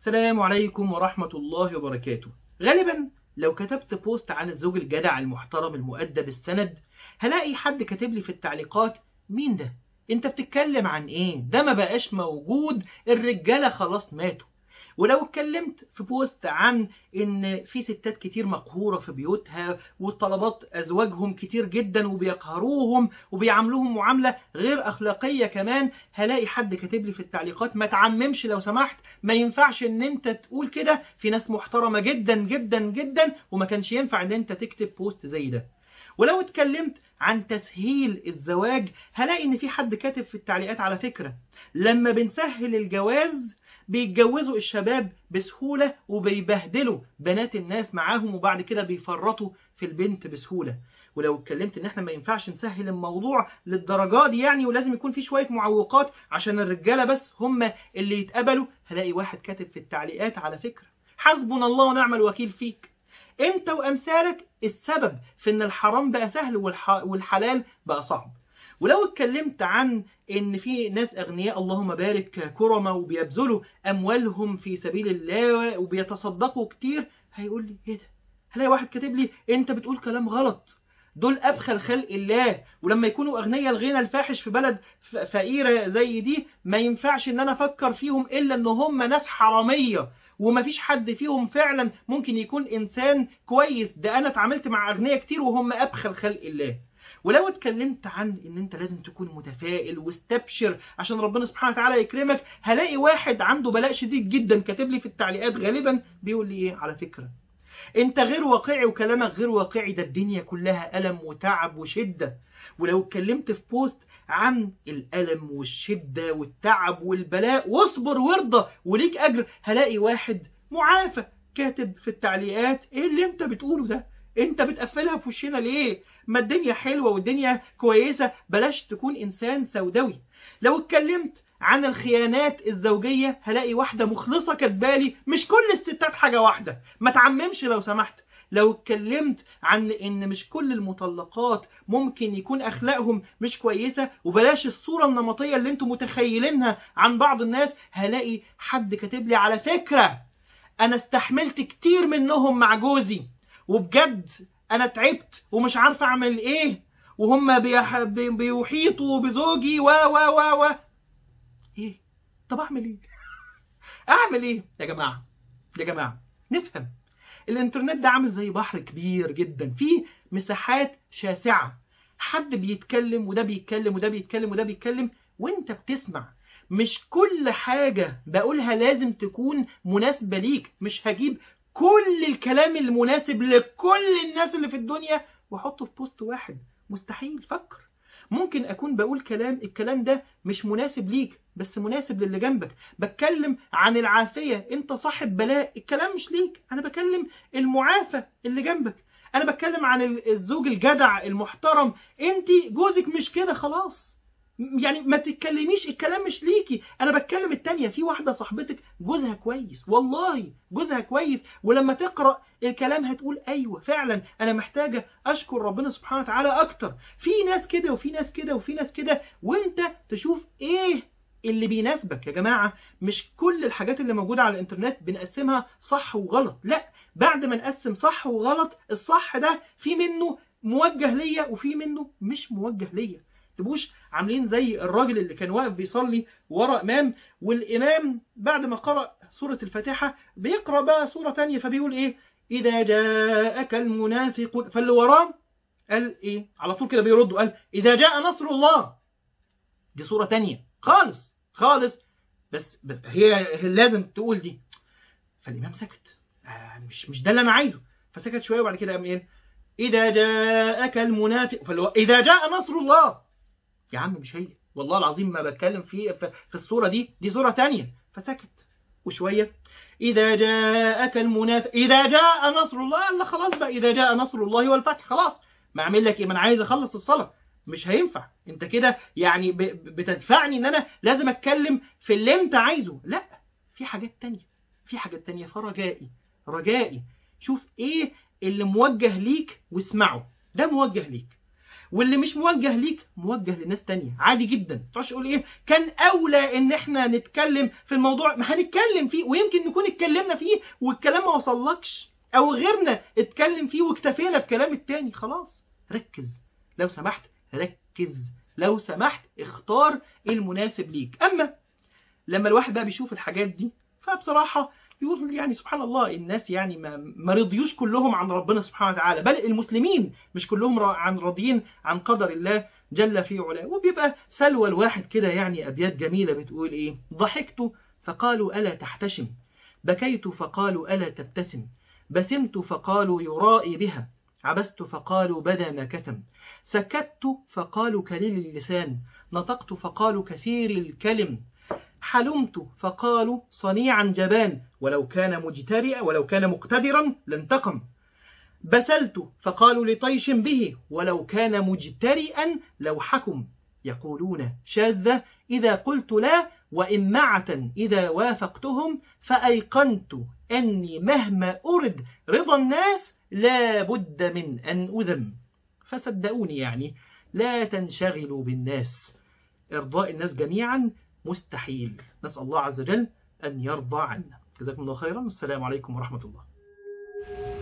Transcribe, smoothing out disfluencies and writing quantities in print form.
السلام عليكم ورحمة الله وبركاته. غالبا لو كتبت بوست عن الزوج الجدع المحترم المؤدب السند، هلاقي حد كاتب لي في التعليقات: مين ده؟ انت بتتكلم عن ايه؟ ده ما بقاش موجود، الرجالة خلاص ماتوا. ولو اتكلمت في بوست عن ان في ستات كتير مقهورة في بيوتها وطلبات ازواجهم كتير جدا وبيقهروهم وبيعاملوهم معاملة غير اخلاقية كمان، هلاقي حد كاتب لي في التعليقات: ما تعممش لو سمحت، ما ينفعش ان انت تقول كده، في ناس محترمة جدا جدا جدا وما كانش ينفع ان انت تكتب بوست زي ده. ولو اتكلمت عن تسهيل الزواج، هلاقي ان في حد كاتب في التعليقات: على فكرة لما بنسهل الجواز بيتجوزوا الشباب بسهولة وبيبهدلوا بنات الناس معاهم وبعد كده بيفرطوا في البنت بسهولة. ولو اتكلمت ان احنا ما ينفعش نسهل الموضوع للدرجات دي يعني، ولازم يكون في شوية معوقات عشان الرجالة بس هم اللي يتقبلوا، هلاقي واحد كاتب في التعليقات: على فكرة حسبنا الله ونعم الوكيل فيك، انت وامثالك السبب في ان الحرام بقى سهل والحلال بقى صعب. ولو اتكلمت عن ان في ناس اغنياء اللهم بارك كرمة وبيبذلوا اموالهم في سبيل الله وبيتصدقوا كتير، هيقول لي: ايه ده؟ هلاقي واحد كاتب لي: انت بتقول كلام غلط، دول ابخل خلق الله، ولما يكونوا اغنياء الغنى الفاحش في بلد فقيرة زي دي ما ينفعش ان انا افكر فيهم الا ان هم ناس حرامية، ومفيش حد فيهم فعلا ممكن يكون انسان كويس، ده انا اتعاملت مع اغنياء كتير وهم ابخل خلق الله. ولو اتكلمت عن ان انت لازم تكون متفائل واستبشر عشان ربنا سبحانه وتعالى يكرمك، هلاقي واحد عنده بلاء شديد جدا كاتب لي في التعليقات غالبا بيقول لي: ايه؟ على فكرة انت غير واقعي وكلامك غير واقعي، ده الدنيا كلها ألم وتعب وشدة. ولو اتكلمت في بوست عن الألم والشدة والتعب والبلاء واصبر وارضى وليك أجر، هلاقي واحد معافى كاتب في التعليقات: ايه اللي انت بتقوله ده؟ انت بتقفلها في وشنا ليه؟ ما الدنيا حلوة والدنيا كويسة، بلاش تكون انسان سوداوي. لو اتكلمت عن الخيانات الزوجية، هلاقي واحدة مخلصة كاتبالي: مش كل الستات حاجة واحدة، ما تعممش لو سمحت. لو اتكلمت عن ان مش كل المطلقات ممكن يكون اخلاقهم مش كويسة، وبلاش الصورة النمطية اللي انتم متخيلينها عن بعض الناس، هلاقي حد كاتب لي: على فكرة انا استحملت كتير منهم مع جوزي، وبجد انا تعبت ومش عارفة اعمل ايه، وهم بيحيطوا بزوجي و ايه؟ طب اعمل ايه؟ اعمل ايه يا جماعة؟ يا جماعة نفهم، الانترنت ده عامل زي بحر كبير جدا فيه مساحات شاسعة، حد بيتكلم وده بيتكلم وده بيتكلم وده بيتكلم وانت بتسمع. مش كل حاجة بقولها لازم تكون مناسبة ليك، مش هجيب كل الكلام المناسب لكل الناس اللي في الدنيا واحطه في بوست واحد، مستحيل. فكر، ممكن اكون بقول الكلام ده مش مناسب ليك بس مناسب للي جنبك. بتكلم عن العافية، انت صاحب بلاء، الكلام مش ليك، انا بكلم المعافى اللي جنبك. انا بتكلم عن الزوج الجدع المحترم، انت جوزك مش كده خلاص، يعني ما تتكلميش، الكلام مش ليكي. انا بتكلم التانية، في واحدة صاحبتك جوزها كويس، والله جوزها كويس، ولما تقرأ الكلام هتقول: ايوه فعلا انا محتاجة اشكر ربنا سبحانه وتعالى اكتر. في ناس كده وفي ناس كده وفي ناس كده، وانت تشوف ايه اللي بيناسبك. يا جماعة مش كل الحاجات اللي موجودة على الانترنت بنقسمها صح وغلط، لا، بعد ما نقسم صح وغلط، الصح ده في منه موجه ليا وفي منه مش موجه ليا. تبقوش عاملين زي الراجل اللي كان واقف بيصلي ورا امام، والامام بعد ما قرأ سورة الفاتحة بيقرأ بقى سورة تانية، فبيقول ايه: اذا جاءك المنافقون، فاللي وراه قال ايه على طول كده بيردوا، قال: اذا جاء نصر الله. دي سورة تانية خالص خالص، بس هي لازم تقول دي. فالامام سكت، مش ده اللي انا عايزه، فسكت شويه وبعد كده قام ايه: اذا جاءك المنافق، اذا جاء نصر الله. يا عم مش هي، والله العظيم ما بتكلم في الصورة دي صورة تانية. فسكت وشوية: إذا جاءك المنافق، إذا جاء نصر الله. قال: خلاص بقى، إذا جاء نصر الله والفتح، خلاص ما أعمل لك إيه؟ ما أنا عايز أخلص الصلاة. مش هينفع، أنت كده يعني بتدفعني إن أنا لازم أتكلم في اللي أنت عايزه. لا، في حاجات تانية، في حاجات تانية. فرجائي شوف إيه اللي موجه ليك واسمعه، ده موجه ليك. واللي مش موجه ليك موجه لناس تانية عادي جدا. ما تقعدش تقول ايه كان اولى ان احنا نتكلم في الموضوع، ما هنتكلم فيه ويمكن نكون اتكلمنا فيه والكلام ما وصلكش، او غيرنا اتكلم فيه واكتفينا بكلام التاني. خلاص ركز لو سمحت، ركز لو سمحت، اختار المناسب ليك. اما لما الواحد بقى بيشوف الحاجات دي فبصراحة يقول يعني سبحان الله، الناس يعني ما رضيوش كلهم عن ربنا سبحانه وتعالى، بل المسلمين مش كلهم راضيين عن قدر الله جل في علاه. وبيبقى سلوى الواحد كده يعني أبيات جميلة بتقول إيه: ضحكت فقالوا ألا تحتشم، بكيت فقالوا ألا تبتسم، بسمت فقالوا يرائي بها، عبست فقالوا بدا ما كتم، سكت فقالوا كليل اللسان، نطقت فقالوا كثير الكلم، حلمت فقالوا صنيعا جبان، ولو كان مقتدرا لانتقم، بسلت فقالوا لطيش به، ولو كان مجترئا لو حكم، يقولون شاذة إذا قلت لا، وإمعة إذا وافقتهم، فأيقنت أني مهما أرد رضا الناس لا بد من أن أذم. فصدقوني يعني لا تنشغلوا بالناس، إرضاء الناس جميعا مستحيل. نسأل الله عز وجل أن يرضى عنا. جزاكم الله خيرا، والسلام عليكم ورحمة الله.